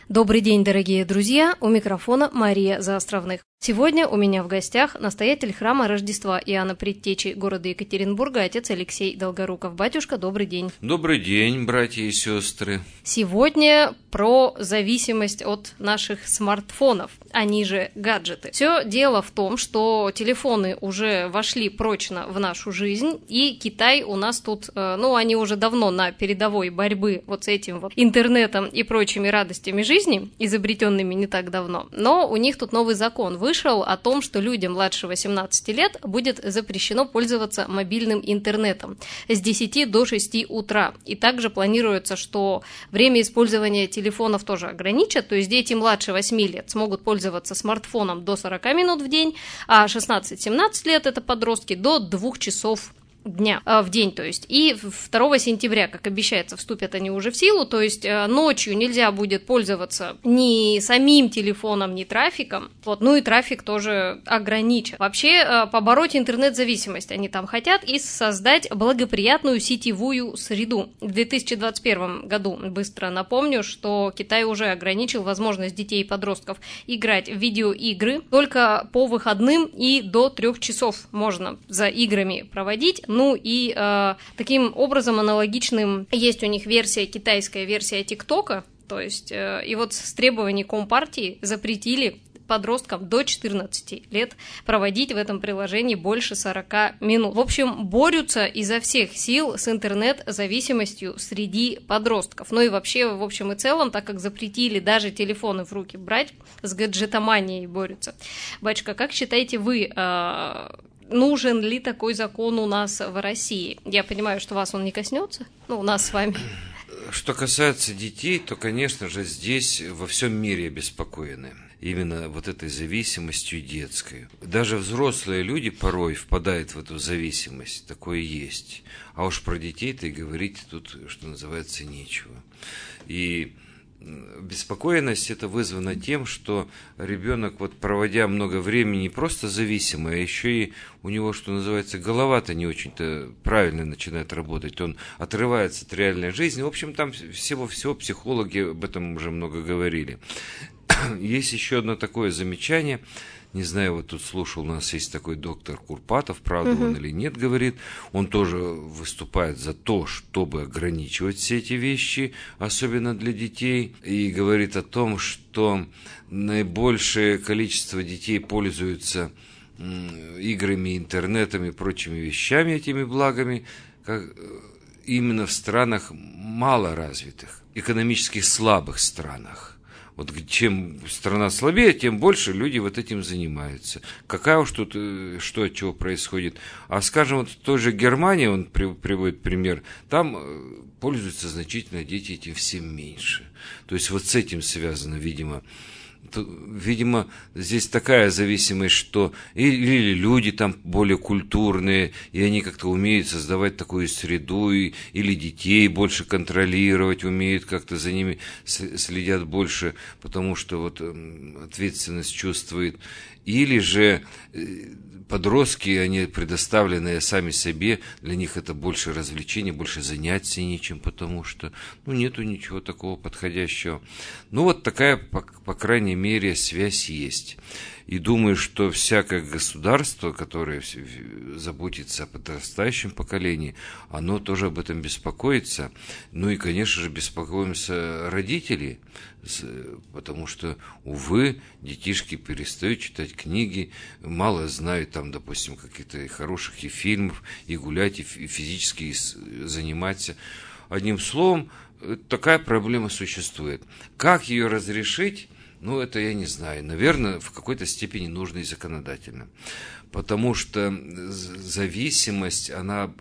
Добрый день, дорогие друзья! У микрофона Мария Заостровных. Сегодня у меня в гостях настоятель храма Рождества Иоанна Предтечи города Екатеринбурга, отец Алексей Долгоруков. Батюшка, добрый день. Добрый день, братья и сестры. Сегодня про зависимость от наших смартфонов, они же гаджеты. Все дело в том, что телефоны уже вошли прочно в нашу жизнь, и Китай у нас тут, они уже давно на передовой борьбы вот с этим вот интернетом и прочими радостями жизни, изобретенными не так давно, но у них тут новый закон вышел о том, что людям младше 18 лет будет запрещено пользоваться мобильным интернетом с 10 до 6 утра. И также планируется, что время использования телефонов тоже ограничат, то есть дети младше 8 лет смогут пользоваться смартфоном до 40 минут в день, а 16-17 лет, это подростки, до 2 часов в день, то есть. И 2 сентября, как обещается, вступят они уже в силу, то есть ночью нельзя будет пользоваться ни самим телефоном, ни трафиком, и трафик тоже ограничен. Вообще, побороть интернет-зависимость они там хотят и создать благоприятную сетевую среду. В 2021 году, быстро напомню, что Китай уже ограничил возможность детей и подростков играть в видеоигры только по выходным и до 3 часов можно за играми проводить. Таким образом аналогичным есть у них китайская версия ТикТока, то есть и вот с требований Компартии запретили подросткам до 14 лет проводить в этом приложении больше 40 минут. В общем, борются изо всех сил с интернет-зависимостью среди подростков. И вообще, в общем и целом, так как запретили даже телефоны в руки брать, с гаджетоманией борются. Батюшка, как считаете вы, нужен ли такой закон у нас в России? Я понимаю, что вас он не коснется, нас с вами. Что касается детей, то, конечно же, здесь во всем мире обеспокоены именно вот этой зависимостью детской. Даже взрослые люди порой впадают в эту зависимость, такое есть. А уж про детей-то и говорить тут, что называется, нечего. И беспокоенность это вызвано тем, что ребенок, проводя много времени, не просто зависимый, а еще и у него, что называется, голова-то не очень-то правильно начинает работать. Он отрывается от реальной жизни. В общем, там всего психологи об этом уже много говорили. Есть еще одно такое замечание. Не знаю, тут слушал, у нас есть такой доктор Курпатов, правда он или нет, говорит, он тоже выступает за то, чтобы ограничивать все эти вещи, особенно для детей, и говорит о том, что наибольшее количество детей пользуются играми, интернетом и прочими вещами, этими благами, именно в странах малоразвитых, экономически слабых странах. Чем страна слабее, тем больше люди этим занимаются. Какая уж тут, что от чего происходит. А скажем, в той же Германии, он приводит пример, там пользуются значительно дети этим всем меньше. То есть с этим связано, видимо. Видимо, здесь такая зависимость, что или люди там более культурные, и они как-то умеют создавать такую среду, или детей больше контролировать, умеют как-то за ними следят больше, потому что ответственность чувствуют. Или же подростки, они предоставленные сами себе, для них это больше развлечений, больше занятий нечем, потому что нету ничего такого подходящего. Такая, по крайней мере, связь есть. И думаю, что всякое государство, которое заботится о подрастающем поколении, оно тоже об этом беспокоится. И, конечно же, беспокоимся родители, потому что, увы, детишки перестают читать книги, мало знают допустим, каких-то хороших и фильмов, и гулять, и физически заниматься. Одним словом, такая проблема существует. Как ее разрешить? Это я не знаю. Наверное, в какой-то степени нужно и законодательно. Потому что зависимость, она,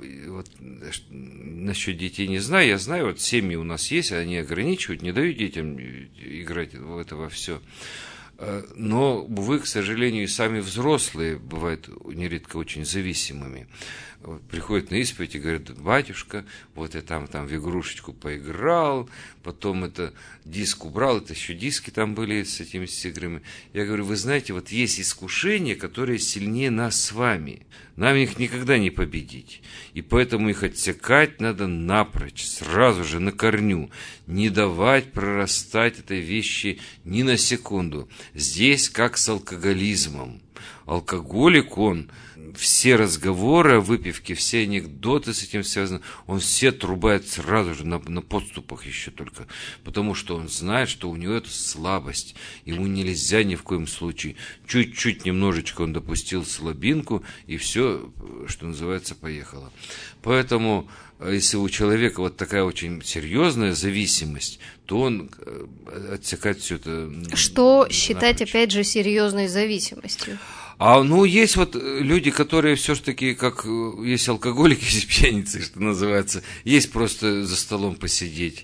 насчет детей не знаю, я знаю, семьи у нас есть, они ограничивают, не дают детям играть в это во все. Но, увы, к сожалению, и сами взрослые бывают нередко очень зависимыми. Приходят на исповедь и говорят: батюшка, вот я там в игрушечку поиграл, потом это диск убрал, это еще диски там были с этими играми. Я говорю: вы знаете, вот есть искушения, которые сильнее нас с вами. Нам их никогда не победить. И поэтому их отсекать надо напрочь, сразу же, на корню. Не давать прорастать этой вещи ни на секунду. Здесь как с алкоголизмом. Алкоголик, он все разговоры о выпивке, все анекдоты с этим связаны, он все трубает сразу же, на подступах еще только, потому что он знает, что у него это слабость, ему нельзя ни в коем случае. Чуть-чуть, немножечко он допустил слабинку, и все, что называется, поехало. Поэтому, если у человека вот такая очень серьезная зависимость, то он отсекает все это. Что считать, опять же, серьезной зависимостью? Есть вот люди, которые все-таки, как есть алкоголики, есть пьяницы, что называется, есть просто за столом посидеть.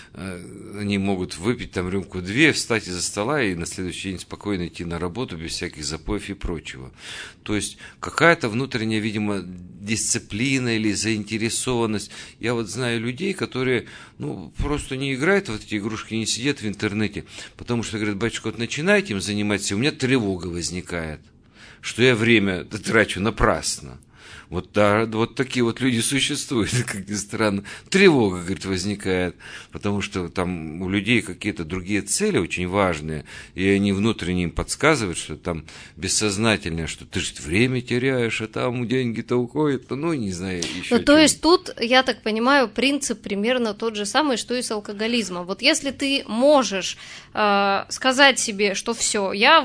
Они могут выпить там рюмку-две, встать из-за стола и на следующий день спокойно идти на работу без всяких запоев и прочего. То есть какая-то внутренняя, видимо, дисциплина или заинтересованность. Я вот знаю людей, которые просто не играют в эти игрушки, не сидят в интернете, потому что говорят: батюшка, вот начинайте им заниматься, у меня тревога возникает, что я время трачу напрасно. Вот, да, вот такие вот люди существуют, как ни странно. Тревога, говорит, возникает, потому что там у людей какие-то другие цели очень важные, и они внутренне им подсказывают, что там бессознательное, что ты же время теряешь, а там деньги-то уходят, не знаю, еще. То есть тут, я так понимаю, принцип примерно тот же самый, что и с алкоголизмом. Вот если ты можешь сказать себе, что все, я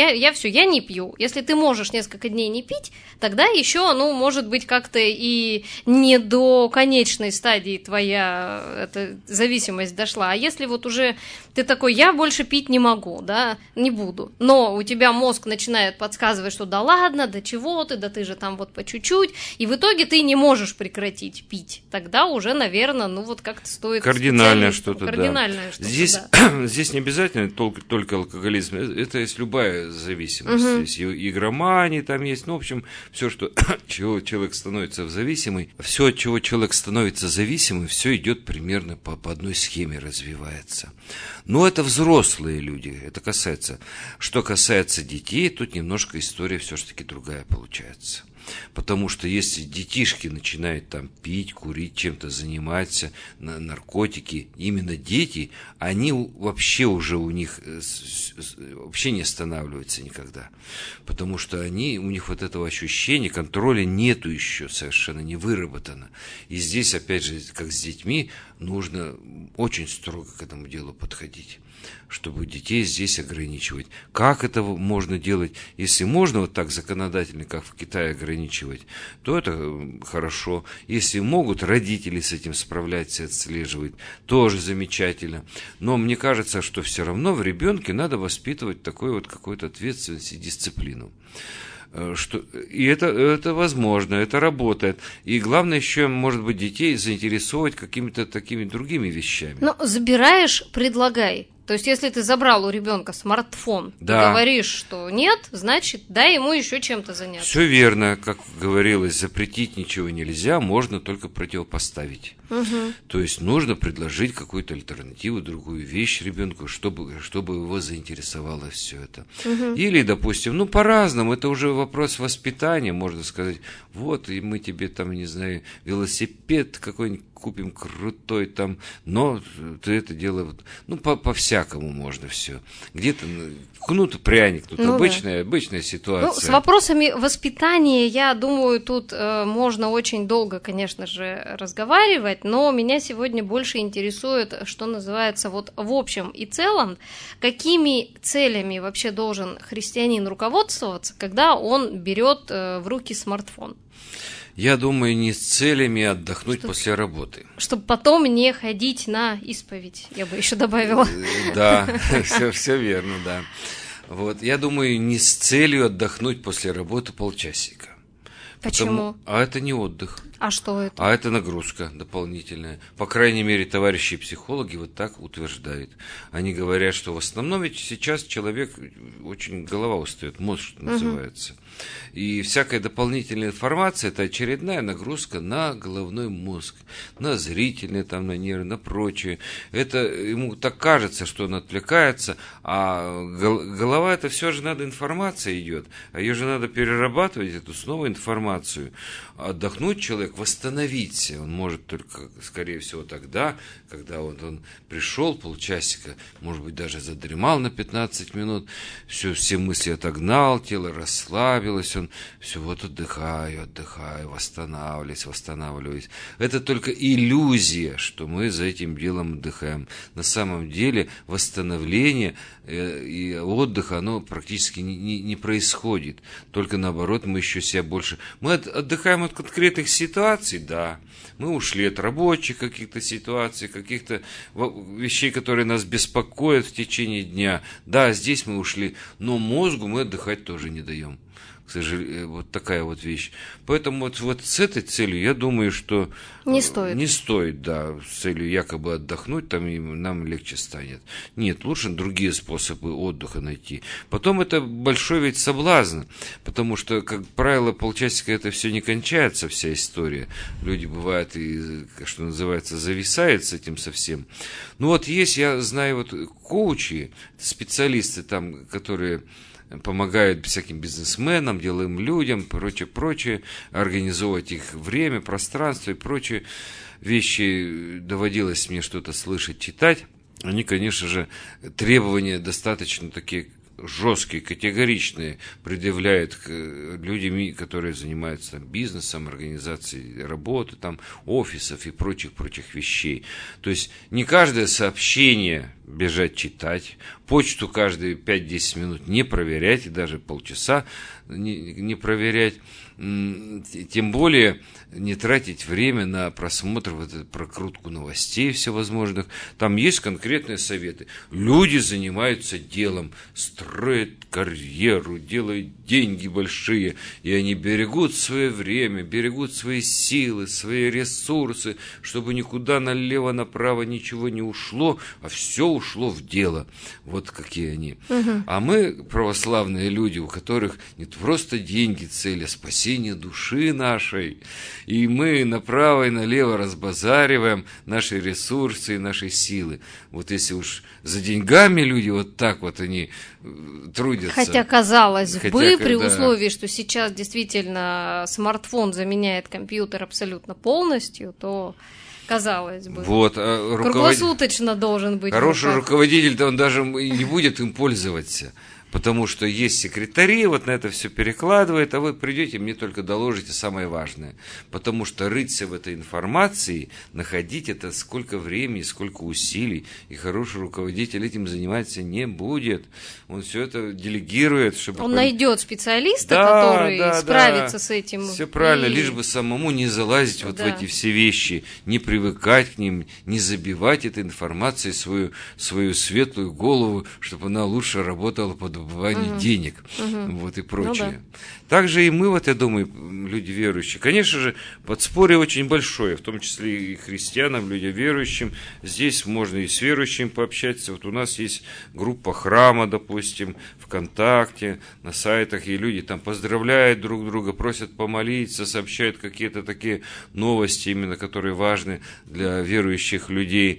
не пью. Если ты можешь несколько дней не пить, тогда еще, может быть, как-то и не до конечной стадии твоя эта зависимость дошла. А если вот уже ты такой: я больше пить не могу, да, не буду, но у тебя мозг начинает подсказывать, что да ладно, да чего ты, да ты же там вот по чуть-чуть, и в итоге ты не можешь прекратить пить, тогда уже, наверное, как-то стоит кардинальное что-то, кардинальное, да. Здесь не обязательно только алкоголизм, это есть любая зависимость, есть игромания, там есть, в общем, все, что чего человек становится зависимый, все, от чего человек становится зависимым, все идет примерно по одной схеме, развивается. Но это взрослые люди, это касается. Что касается детей, тут немножко история все-таки другая получается. Потому что если детишки начинают там пить, курить, чем-то заниматься, наркотики, именно дети, они вообще уже у них вообще не останавливаются никогда. Потому что у них вот этого ощущения, контроля нету еще, совершенно не выработано. И здесь, опять же, как с детьми, нужно очень строго к этому делу подходить, чтобы детей здесь ограничивать. Как это можно делать? Если можно вот так законодательно, как в Китае, ограничивать, то это хорошо. Если могут родители с этим справляться и отслеживать, тоже замечательно. Но мне кажется, что все равно в ребенке надо воспитывать такой вот какой-то ответственность и дисциплину. И это возможно, это работает. И главное еще, может быть, детей заинтересовать какими-то такими другими вещами. Забираешь, предлагай. То есть, если ты забрал у ребенка смартфон, да, и говоришь, что нет, значит, дай ему еще чем-то заняться. Все верно, как говорилось, запретить ничего нельзя, можно только противопоставить. Угу. То есть нужно предложить какую-то альтернативу, другую вещь ребенку, чтобы его заинтересовало все это. Угу. Или, допустим, по-разному, это уже вопрос воспитания, можно сказать, вот, и мы тебе там, не знаю, велосипед какой-нибудь купим крутой там, но ты это дело, по-всякому можно все. Где-то кнут, пряник, тут обычная ситуация. С вопросами воспитания, я думаю, тут можно очень долго, конечно же, разговаривать, но меня сегодня больше интересует, что называется, в общем и целом, какими целями вообще должен христианин руководствоваться, когда он берет в руки смартфон? Я думаю, не с целями отдохнуть после работы. Чтобы потом не ходить на исповедь, я бы еще добавила. Да, все верно, да. Вот, я думаю, не с целью отдохнуть после работы полчасика. Почему? А это не отдых. А что это? А это нагрузка дополнительная. По крайней мере, товарищи психологи вот так утверждают. Они говорят, что в основном ведь сейчас человек, очень голова устает, мозг, что называется. И всякая дополнительная информация – это очередная нагрузка на головной мозг, на зрительные, там, на нервы, на прочее. Это ему так кажется, что он отвлекается, а голова – это все же надо, информация идет, а ее же надо перерабатывать, эту снова информацию. Отдохнуть человек, восстановиться он может только, скорее всего, тогда, когда он пришел полчасика, может быть, даже задремал на 15 минут, все мысли отогнал, тело расслабилось, он все вот отдыхаю, восстанавливаюсь. Это только иллюзия, что мы за этим делом отдыхаем. На самом деле восстановление и отдых, оно практически не происходит. Только наоборот, мы еще себя больше... Мы отдыхаем от конкретных ситуаций, да. Мы ушли от рабочих каких-то ситуаций, каких-то вещей, которые нас беспокоят в течение дня. Да, здесь мы ушли, но мозгу мы отдыхать тоже не даем. К сожалению, вот такая вот вещь. Поэтому вот с этой целью, я думаю, что... Не стоит. Не стоит, да, с целью якобы отдохнуть, там и нам легче станет. Нет, лучше другие способы отдыха найти. Потом это большой ведь соблазн, потому что, как правило, полчасика это все не кончается, вся история. Люди, бывает, и, что называется, зависают с этим совсем. Ну вот есть, я знаю, вот коучи, специалисты там, которые... помогают всяким бизнесменам, деловым людям, прочее, организовывать их время, пространство и прочие вещи. Доводилось мне что-то слышать, читать. Они, конечно же, требования достаточно такие жесткие, категоричные предъявляют к людям, которые занимаются там бизнесом, организацией работы, там, офисов и прочих вещей. То есть не каждое сообщение бежать читать, почту каждые 5-10 минут не проверять, и даже полчаса не проверять, тем более не тратить время на просмотр, вот эту прокрутку новостей всевозможных. Там есть конкретные советы. Люди занимаются делом, строят карьеру, делают деньги большие, и они берегут свое время, берегут свои силы, свои ресурсы, чтобы никуда налево-направо ничего не ушло, а все ушло в дело. Вот какие они. А мы, православные люди, у которых не просто деньги цель, а спасение души нашей, и мы направо и налево разбазариваем наши ресурсы и наши силы. Вот если уж за деньгами люди вот так вот они трудятся. Хотя, казалось бы, при условии, что сейчас действительно смартфон заменяет компьютер абсолютно полностью, то... Казалось бы. Вот, круглосуточно должен быть. Хороший руководитель-то он даже и не будет им пользоваться. Потому что есть секретари, вот на это все перекладывает, а вы придете, мне только доложите самое важное. Потому что рыться в этой информации, находить это сколько времени, сколько усилий, и хороший руководитель этим заниматься не будет. Он все это делегирует, чтобы... Он найдет специалиста, который справится с этим. Все правильно, лишь бы самому не залазить вот в эти все вещи, не привыкать к ним, не забивать этой информацией свою светлую голову, чтобы она лучше работала под добывание денег, вот и прочее. Ну, да. Также и мы, вот я думаю, люди верующие. Конечно же, подспорье очень большое, в том числе и христианам, людям верующим. Здесь можно и с верующими пообщаться. Вот у нас есть группа храма, допустим, ВКонтакте, на сайтах, и люди там поздравляют друг друга, просят помолиться, сообщают какие-то такие новости, именно которые важны для верующих людей.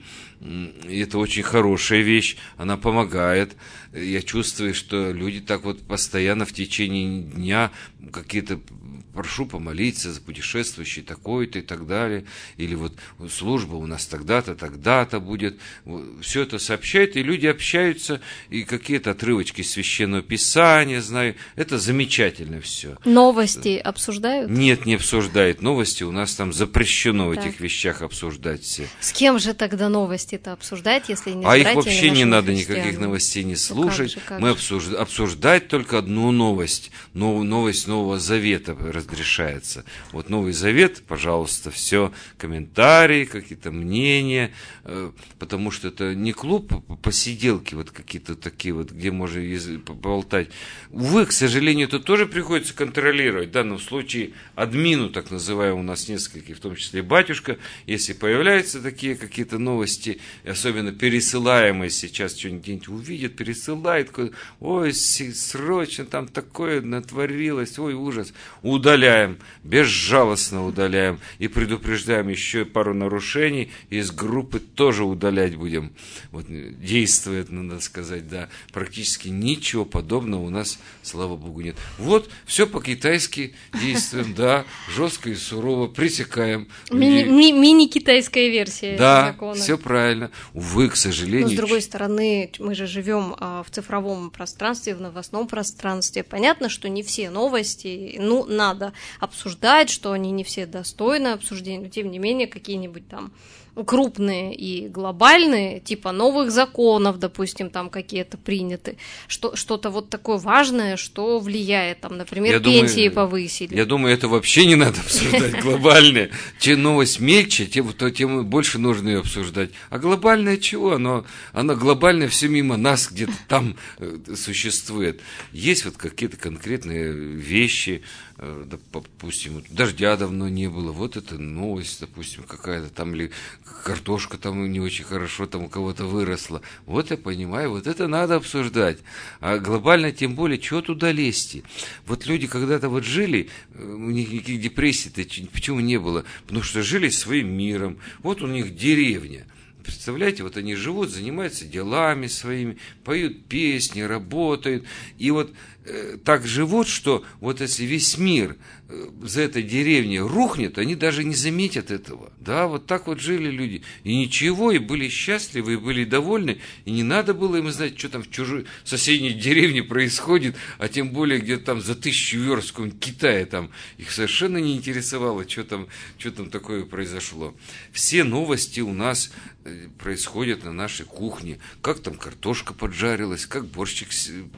И это очень хорошая вещь, она помогает. Я чувствую, что люди так вот постоянно в течение дня какие-то прошу помолиться за путешествующий такой-то и так далее, или вот служба у нас тогда-то, тогда-то будет. Все это сообщают, и люди общаются, и какие-то отрывочки Священного Писания, знаю. Это замечательно все. Новости обсуждают? Нет, не обсуждают. Новости у нас там запрещено в этих вещах обсуждать все. С кем же тогда новости новости-то обсуждать, если не с А их братьями вообще не нашими надо христианами? никаких новостей не Ну, слушать. как Мы же. обсуждать только одну новость. Новость Нового Завета разрешается. Вот Новый Завет, пожалуйста, все, комментарии, какие-то мнения, потому что это не клуб посиделки, вот какие-то такие вот, где можно поболтать. Увы, к сожалению, это тоже приходится контролировать. В данном случае админу, так называемому, у нас несколько, в том числе батюшка, если появляются такие какие-то новости, особенно пересылаемые сейчас, что-нибудь увидит, пересылает, ой, срочно там такое натворилось, ой, ужас. Удаляем, безжалостно удаляем и предупреждаем еще пару нарушений, из группы тоже удалять будем. Вот действует, надо сказать, да, практически ничего подобного у нас, слава богу, нет. Вот, все по-китайски действуем, да, жестко и сурово пресекаем. Мини-китайская версия закона. Да, все правильно. Увы, к сожалению. Но, с другой стороны, мы же живем в цифровом пространстве, в новостном пространстве. Понятно, что не все новости, надо обсуждать, что они не все достойны обсуждения, но, тем не менее, какие-нибудь там крупные и глобальные, типа новых законов, допустим, там какие-то приняты, что-то вот такое важное, что влияет, там, например, пенсии повысили. Я думаю, это вообще не надо обсуждать глобальные. Чем новость мельче, тем больше нужно ее обсуждать. А глобальное чего? Оно глобальное все мимо нас, где-то там существует. Есть вот какие-то конкретные вещи, допустим, дождя давно не было, вот это новость, допустим, какая-то там, или картошка там не очень хорошо там у кого-то выросла, вот я понимаю, вот это надо обсуждать, а глобально тем более, чего туда лезть? Вот люди когда-то вот жили, у них никаких депрессий-то почему не было, потому что жили своим миром, вот у них деревня. Представляете, вот они живут, занимаются делами своими, поют песни, работают. И вот так живут, что вот если весь мир за этой деревней рухнет, они даже не заметят этого. Да, вот так вот жили люди. И ничего, и были счастливы, и были довольны. И не надо было им знать, что там в чужой соседней деревне происходит, а тем более где-то там за 1000 верст в каком-нибудь Китае там. Их совершенно не интересовало, что там такое произошло. Все новости у нас происходят на нашей кухне. Как там картошка поджарилась, как борщик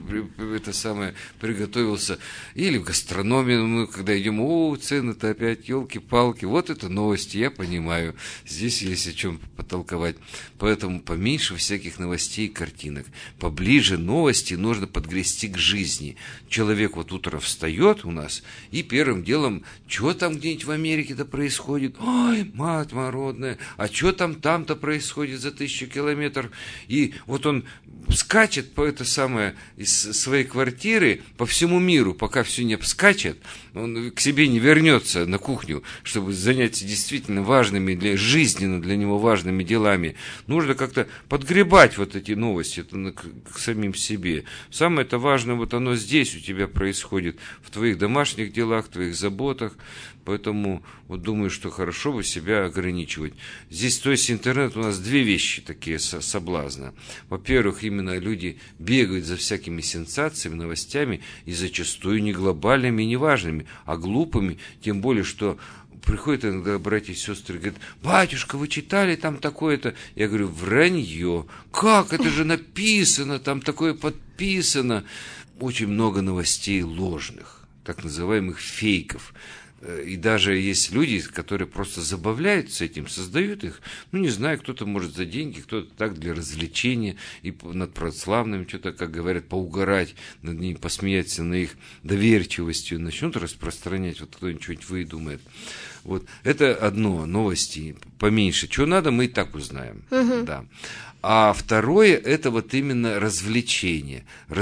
приготовился. Или в гастрономии мы, когда идем, цены-то опять, елки-палки. Вот это новости, я понимаю. Здесь есть о чем потолковать. Поэтому поменьше всяких новостей и картинок. Поближе новости нужно подгрести к жизни. Человек вот утром встает у нас, и первым делом, что там где-нибудь в Америке-то происходит? Ой, мать мородная, а что там-то происходит за 1000 километров? И вот он скачет из своей квартиры по всему миру, пока все не обскачет, он к себе не вернется на кухню, чтобы заняться действительно важными, жизненно для него важными делами. Нужно как-то подгребать вот эти новости к самим себе. Самое-то важное, вот оно здесь у тебя происходит, в твоих домашних делах, в твоих заботах. Поэтому вот думаю, что хорошо бы себя ограничивать. Здесь, то есть интернет, у нас две вещи такие соблазна. Во-первых, именно люди бегают за всякими сенсациями, новостями, и зачастую не глобальными, не важными, а глупыми, тем более, что приходят иногда братья и сестры и говорят: батюшка, вы читали там такое-то? Я говорю: вранье. Как? Это же написано, там такое подписано. Очень много новостей ложных, так называемых фейков. И даже есть люди, которые просто забавляются этим, создают их, не знаю, кто-то может за деньги, кто-то так для развлечения, и над православными что-то, как говорят, поугарать над ними, посмеяться на их доверчивостью, начнут распространять, вот кто-нибудь что-нибудь выдумает. Вот это одно, новости поменьше. Что надо, мы и так узнаем. Да. А второе, это вот именно развлечение.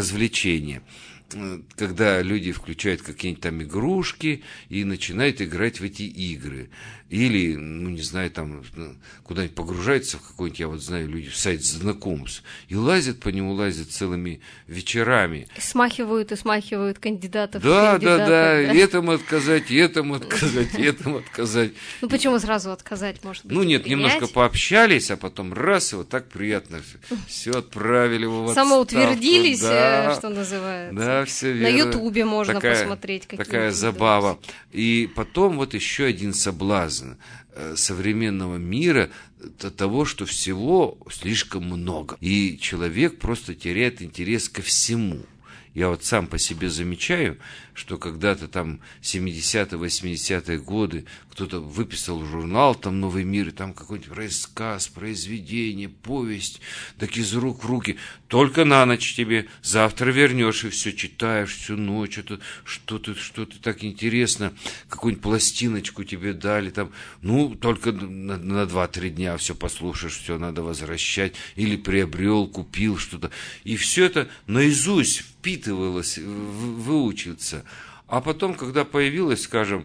Когда люди включают какие-нибудь там игрушки и начинают играть в эти игры. Или, не знаю, там куда-нибудь погружаются в какой-нибудь, я вот знаю, люди в сайт знакомств, и лазят по нему, целыми вечерами. Смахивают кандидатов. Да, и этому отказать, и этому отказать. Почему сразу отказать, может быть? Нет, немножко пообщались, а потом раз, и вот так приятно все отправили его в отставку. Самоутвердились, что называется. Да, Да, все верно. На Ютубе можно посмотреть какие-то. Такая забава. И потом вот еще один соблазн современного мира, того, что всего слишком много. И человек просто теряет интерес ко всему. Я вот сам по себе замечаю, что когда-то там 70-е, 80-е годы кто-то выписал журнал, там «Новый мир», и там какой-нибудь рассказ, произведение, повесть, так из рук в руки. Только на ночь тебе, завтра вернешь и все читаешь всю ночь, что-то так интересно, какую-нибудь пластиночку тебе дали, там, ну, только на 2-3 дня все послушаешь, все надо возвращать, или приобрел, купил что-то. И все это наизусть впитывалось, выучился. А потом, когда появилось, скажем,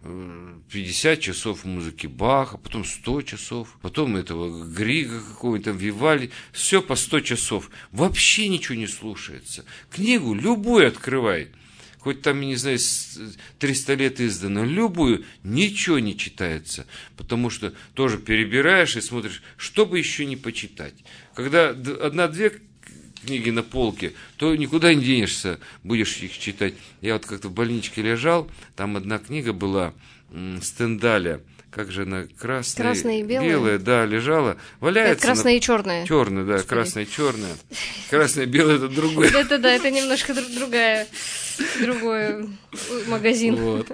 50 часов музыки Баха, потом 100 часов, потом этого Грига какого-нибудь, Вивальди, все по 100 часов. Вообще ничего не слушается. Книгу любую открывай, хоть там, я не знаю, 300 лет издано, любую, ничего не читается, потому что тоже перебираешь и смотришь, что бы еще не почитать. Когда 1-2 книги на полке, то никуда не денешься, будешь их читать. Я вот как-то в больничке лежал, там одна книга была Стендаля, как же она, красная и белая, да, лежала, валяется. Это красная и черная. Черная, да, красная и черная. Красная и белая — это другое. Это да, это немножко другой магазин. Вот.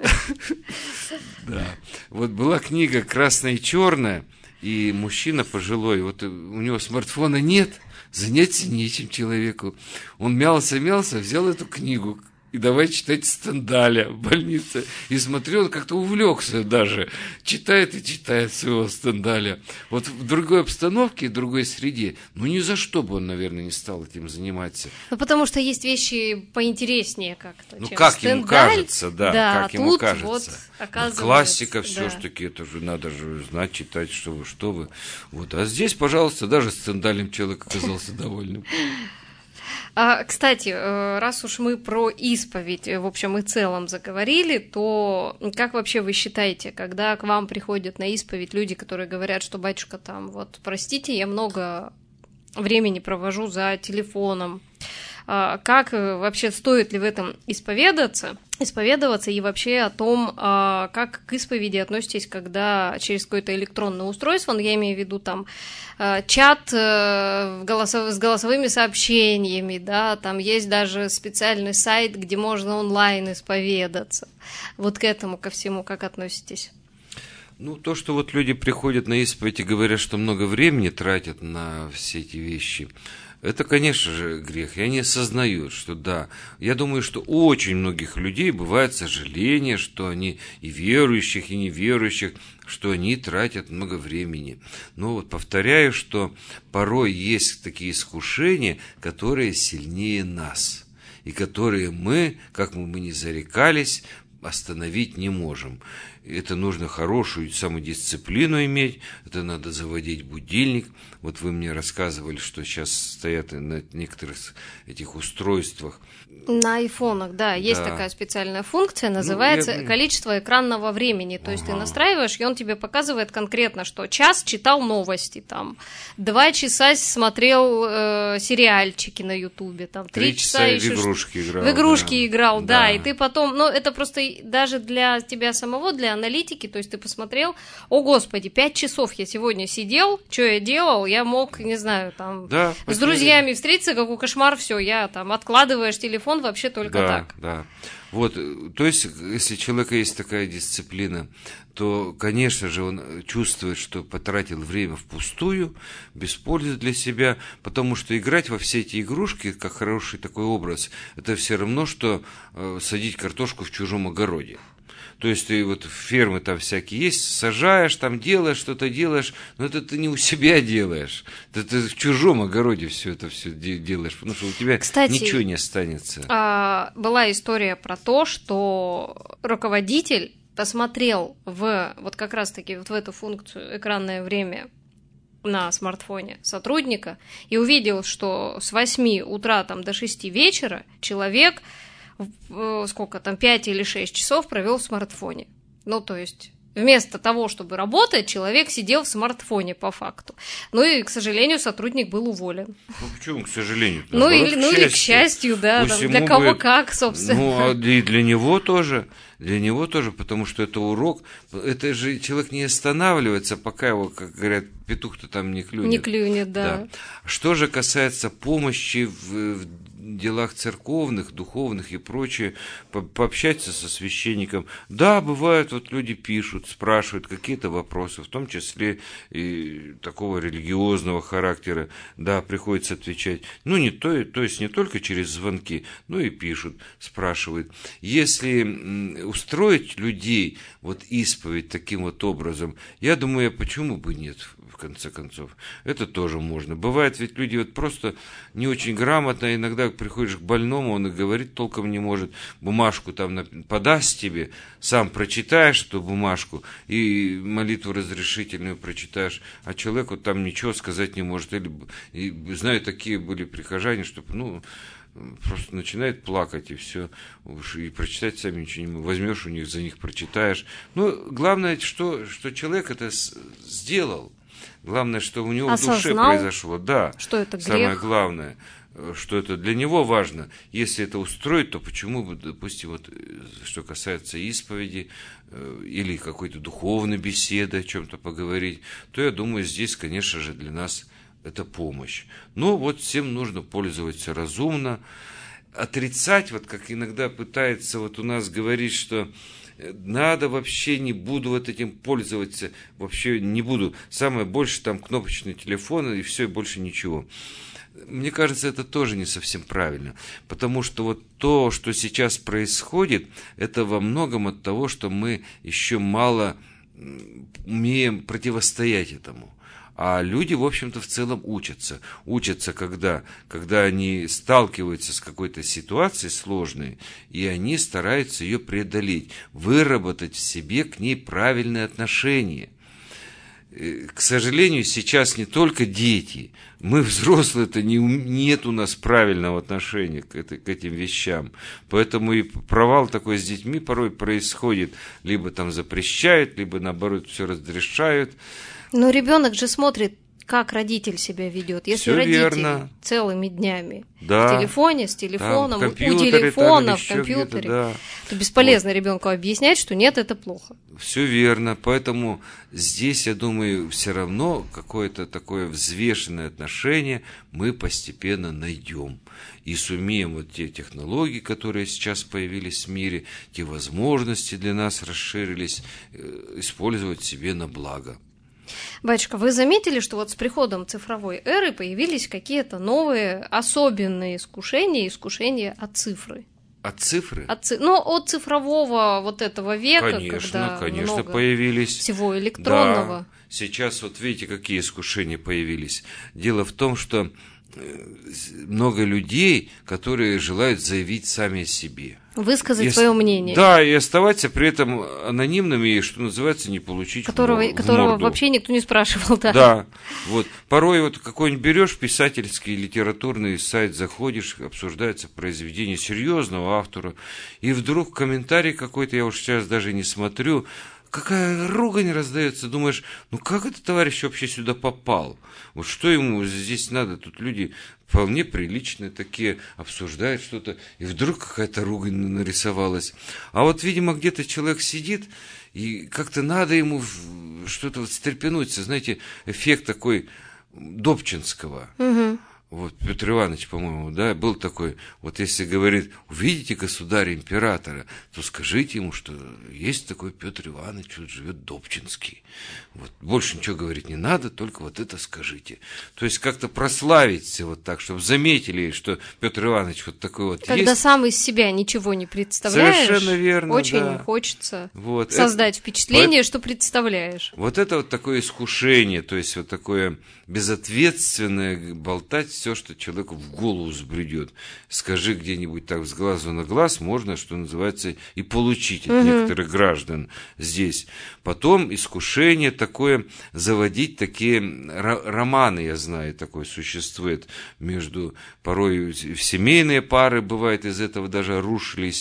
Да. Вот была книга «Красная и черная», и мужчина пожилой, вот у него смартфона нет, заняться нечем человеку. Он мялся, взял эту книгу и давай читать Стендаля в больнице. И смотрю, он как-то увлекся даже. Читает и читает своего Стендаля. Вот в другой обстановке, в другой среде, ну ни за что бы он, наверное, не стал этим заниматься. Ну, потому что есть вещи поинтереснее как-то, ну, чем как Стендаль. Ему кажется, да, как ему тут кажется. Вот, оказывается, классика да. все-таки, это же надо же знать, читать, что вы. Вот. А здесь, пожалуйста, даже Стендалем человек оказался довольным. Кстати, раз уж мы про исповедь, в общем и целом заговорили, то как вообще вы считаете, когда к вам приходят на исповедь люди, которые говорят, что батюшка там, вот, простите, я много времени провожу за телефоном, как вообще стоит ли в этом исповедоваться и вообще о том, как к исповеди относитесь, когда через какое-то электронное устройство, я имею в виду там чат с голосовыми сообщениями, да, там есть даже специальный сайт, где можно онлайн исповедаться. Вот к этому, ко всему, как относитесь? Ну, то, что вот люди приходят на исповедь и говорят, что много времени тратят на все эти вещи, это, конечно же, грех. И они осознают, что да. Я думаю, что у очень многих людей бывает сожаление, что они и верующих, и неверующих, что они тратят много времени. Но вот повторяю, что порой есть такие искушения, которые сильнее нас, и которые мы, как мы ни зарекались, остановить не можем. Это нужно хорошую самодисциплину иметь, это надо заводить будильник. Вот вы мне рассказывали, что сейчас стоят на некоторых этих устройствах. На айфонах, да, есть такая специальная функция, называется количество экранного времени. То есть ты настраиваешь, и он тебе показывает конкретно, что час читал новости, там, 2 часа смотрел сериальчики на Ютубе, там, 3 часа еще в игрушки играл. В игрушки играл, да, и ты потом, ну, это просто даже для тебя самого, для аналитики, то есть ты посмотрел, о господи, 5 часов я сегодня сидел, что я делал, я мог, не знаю, там, с друзьями встретиться, какой кошмар, все, я там, откладываешь телефон вообще только так. Да. Вот, то есть, если у человека есть такая дисциплина, то, конечно же, он чувствует, что потратил время впустую, без пользы для себя, потому что играть во все эти игрушки, как хороший такой образ, это все равно, что садить картошку в чужом огороде. То есть ты вот фермы там всякие есть, сажаешь, там делаешь, что-то делаешь, но это ты не у себя делаешь. Ты в чужом огороде все это все делаешь, потому что у тебя ничего не останется. Была история про то, что руководитель посмотрел вот как раз-таки вот в эту функцию экранное время на смартфоне сотрудника и увидел, что с 8 утра там, до 6 вечера человек 5 или 6 часов провел в смартфоне. Ну, то есть, Вместо того, чтобы работать, человек сидел в смартфоне по факту. Ну и, к сожалению, сотрудник был уволен. Ну почему, к сожалению? Ну или к счастью, да. Для кого как, собственно. Ну, и для него тоже. Для него тоже, потому что это урок. Это же человек не останавливается, пока его, как говорят, петух-то там не клюнет. Не клюнет, да. Что же касается помощи в делах церковных, духовных и прочее, пообщаться со священником. Да, бывает, вот люди пишут, спрашивают какие-то вопросы, в том числе и такого религиозного характера. Да, приходится отвечать. Ну, то есть не только через звонки, но и пишут, спрашивают. Если устроить людей, вот исповедь таким вот образом, я думаю, почему бы нет, в конце концов. Это тоже можно. Бывает, ведь люди вот просто не очень грамотно, иногда приходишь к больному, он и говорить толком не может, бумажку там подаст тебе, сам прочитаешь эту бумажку и молитву разрешительную прочитаешь, а человек вот там ничего сказать не может. И знаю, такие были прихожане, что, просто начинает плакать, и все, и прочитать сами ничего не можешь. Возьмешь у них, за них прочитаешь. Главное, что человек это сделал. Главное, что у него в душе произошло. Да, что это грех. Самое главное, что это для него важно. Если это устроить, то почему бы, допустим, вот, что касается исповеди или какой-то духовной беседы, о чем-то поговорить, то я думаю, здесь, конечно же, для нас это помощь. Но вот всем нужно пользоваться разумно. Отрицать, вот как иногда пытается вот у нас говорить, что надо, вообще не буду вот этим пользоваться, вообще не буду. Самое больше там кнопочный телефон и все, и больше ничего. Мне кажется, это тоже не совсем правильно, потому что вот то, что сейчас происходит, это во многом от того, что мы еще мало умеем противостоять этому. А люди, в общем-то, в целом учатся. Учатся, когда они сталкиваются с какой-то ситуацией сложной, и они стараются ее преодолеть, выработать в себе к ней правильное отношение. К сожалению, сейчас не только дети, мы взрослые-то нет у нас правильного отношения к этим вещам. Поэтому и провал такой с детьми порой происходит. Либо там запрещают, либо наоборот все разрешают. Но ребенок же смотрит, как родитель себя ведет. Если все родитель верно. Целыми днями да. в телефоне, с телефоном, у телефона, в компьютере, да. то бесполезно ребенку объяснять, что нет, это плохо. Все верно. Поэтому здесь, я думаю, все равно какое-то такое взвешенное отношение мы постепенно найдем. И сумеем вот те технологии, которые сейчас появились в мире, те возможности для нас расширились, использовать себе на благо. Батюшка, вы заметили, что вот с приходом цифровой эры появились какие-то новые особенные искушения от цифры? От цифры? От цифрового вот этого века, конечно, когда много появились. Всего электронного. Да. Сейчас вот видите, какие искушения появились. Дело в том, что много людей, которые желают заявить сами о себе. Высказать свое мнение. Да, и оставаться при этом анонимными, и, что называется, не получить которого вообще никто не спрашивал. Да. Да, вот. Порой вот какой-нибудь берешь писательский, литературный сайт, заходишь, обсуждается произведение серьезного автора, и вдруг комментарий какой-то, я уж сейчас даже не смотрю, какая ругань раздается, думаешь, как этот товарищ вообще сюда попал? Вот что ему здесь надо? Тут люди вполне приличные такие, обсуждают что-то, и вдруг какая-то ругань нарисовалась. А вот, видимо, где-то человек сидит, и как-то надо ему что-то встрепенуться. Знаете, эффект такой Добчинского. Угу. Вот Петр Иванович, по-моему, да, был такой, вот если говорит, увидите государя-императора, то скажите ему, что есть такой Петр Иванович, тут живет Добчинский. Вот, больше ничего говорить не надо, только вот это скажите. То есть как-то прославить вот так, чтобы заметили, что Петр Иванович вот такой вот когда есть. Сам из себя ничего не представляешь, совершенно верно, очень хочется создать впечатление, что представляешь. Вот это вот такое искушение, то есть вот такое безответственное болтать все, что человеку в голову взбредет. Скажи где-нибудь так с глазу на глаз, можно, что называется, и получить от некоторых граждан здесь. Потом искушение такое заводить такие романы, я знаю, такое существует между, порой семейные пары, бывает, из этого даже рушились,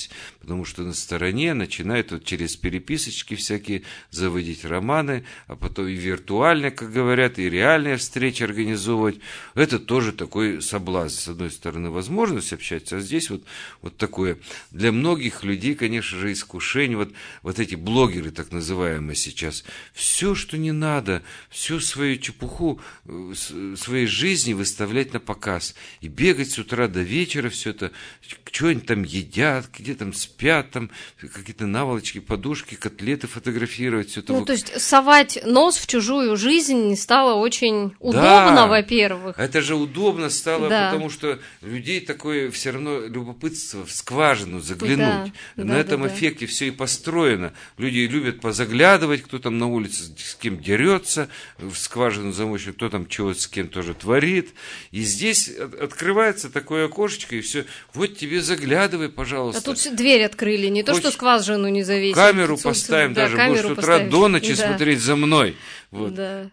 потому что на стороне начинают вот через переписочки всякие заводить романы, а потом и виртуально, как говорят, и реальные встречи организовывать. Это тоже такой соблазн. С одной стороны, возможность общаться, а здесь вот такое. Для многих людей, конечно же, искушение. Вот эти блогеры, так называемые сейчас, все, что не надо, всю свою чепуху своей жизни выставлять на показ. И бегать с утра до вечера все это, что они там едят, где там спят, там какие-то наволочки, подушки, котлеты фотографировать. Все это. Ну, то есть совать нос в чужую жизнь стало очень удобно, да, во-первых. Это же удобно стало, да. Потому что людей такое все равно любопытство в скважину заглянуть. На этом эффекте все и построено. Люди любят позаглядывать, кто там на улице с кем дерется, в скважину замочит, кто там чего с кем тоже творит. И здесь открывается такое окошечко, и все. Вот тебе заглядывай, пожалуйста. А тут дверь открыли, не то, что скважину не завесить. Камеру поставим, даже будешь с утра до ночи смотреть за мной. Вот. Да.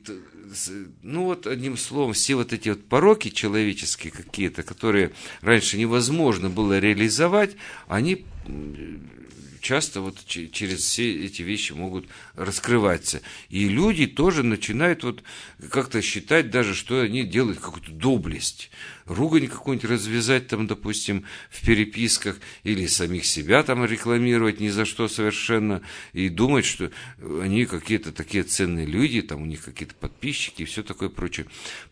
Ну вот, одним словом, все вот эти вот пороки человеческие какие-то, которые раньше невозможно было реализовать, они часто вот через все эти вещи могут раскрываться. И люди тоже начинают вот как-то считать даже, что они делают какую-то доблесть. Ругань какую-нибудь развязать там, допустим, в переписках, или самих себя там рекламировать ни за что совершенно, и думать, что они какие-то такие ценные люди, там у них какие-то подписчики и все такое прочее.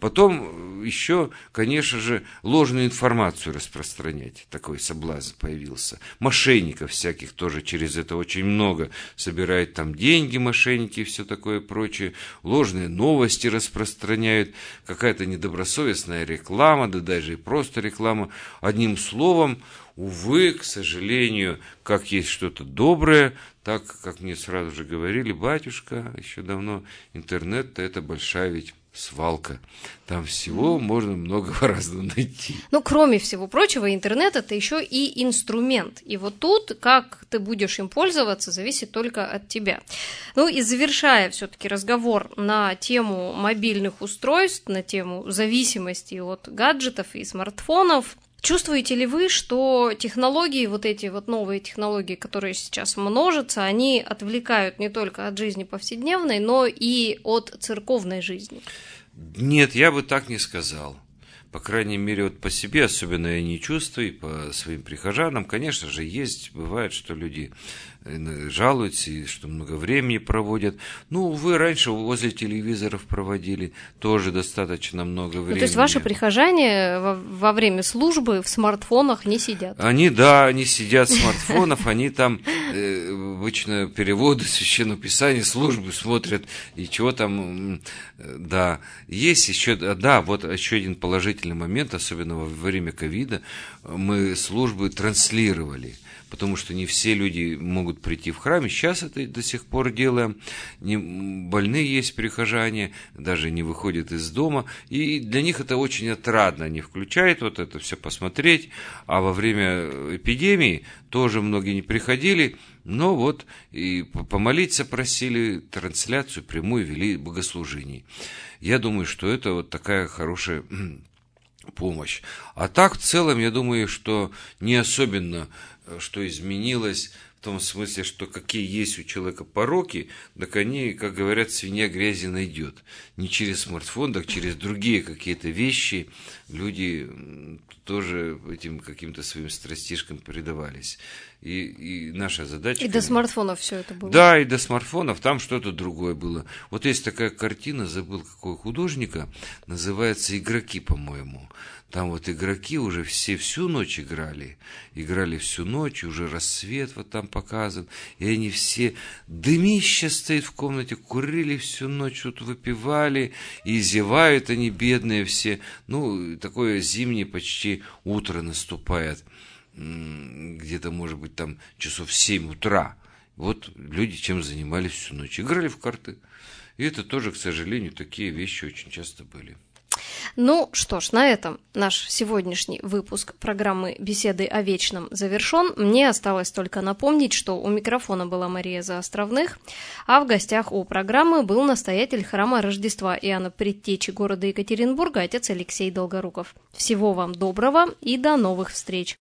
Потом еще, конечно же, ложную информацию распространять. Такой соблазн появился. Мошенников всяких тоже через это очень много. Собирают там деньги мошенники и все такое прочее. Ложные новости распространяют. Какая-то недобросовестная реклама, да даже и просто реклама. Одним словом, увы, к сожалению, как есть что-то доброе, так, как мне сразу же говорили, батюшка, еще давно, интернет-то это большая ведь свалка. Там всего можно много разного найти. Ну, кроме всего прочего, интернет – это еще и инструмент. И вот тут, как ты будешь им пользоваться, зависит только от тебя. Ну и завершая все-таки разговор на тему мобильных устройств, на тему зависимости от гаджетов и смартфонов, чувствуете ли вы, что технологии, вот эти вот новые технологии, которые сейчас множатся, они отвлекают не только от жизни повседневной, но и от церковной жизни? Нет, я бы так не сказал. По крайней мере, вот по себе особенно я не чувствую, и по своим прихожанам, конечно же, бывает, что люди жалуются, и что много времени проводят. Ну, вы раньше возле телевизоров проводили тоже достаточно много времени. Ну, то есть ваши прихожане во время службы в смартфонах не сидят? Они сидят в смартфонах, они там обычно переводы Священного Писания, службы смотрят, и чего там, да. Есть еще, вот еще один положительный момент, особенно во время ковида, мы службы транслировали. Потому что не все люди могут прийти в храм, и сейчас это до сих пор делаем. Больные есть прихожане, даже не выходят из дома, и для них это очень отрадно. Они включают вот это все посмотреть, а во время эпидемии тоже многие не приходили, но вот и помолиться просили, трансляцию прямую вели богослужений. Я думаю, что это вот такая хорошая помощь. А так, в целом, я думаю, что не особенно что изменилось в том смысле, что какие есть у человека пороки, так они, как говорят, свинья грязи найдет. Не через смартфон, так через другие какие-то вещи люди тоже этим каким-то своим страстишкам предавались. И наша задача... И до смартфонов все это было. Да, и до смартфонов там что-то другое было. Вот есть такая картина, забыл какого художника, называется «Игроки», по-моему. Там вот игроки уже все всю ночь играли всю ночь, уже рассвет вот там показан, и они все, дымище стоит в комнате, курили всю ночь, тут выпивали, и зевают они, бедные все. Ну, такое зимнее почти утро наступает, где-то, может быть, там часов 7 утра. Вот люди чем занимались всю ночь? Играли в карты. И это тоже, к сожалению, такие вещи очень часто были. Ну что ж, на этом наш сегодняшний выпуск программы «Беседы о вечном» завершен. Мне осталось только напомнить, что у микрофона была Мария Заостровных, а в гостях у программы был настоятель храма Рождества Иоанна Предтечи города Екатеринбурга, отец Алексей Долгоруков. Всего вам доброго и до новых встреч!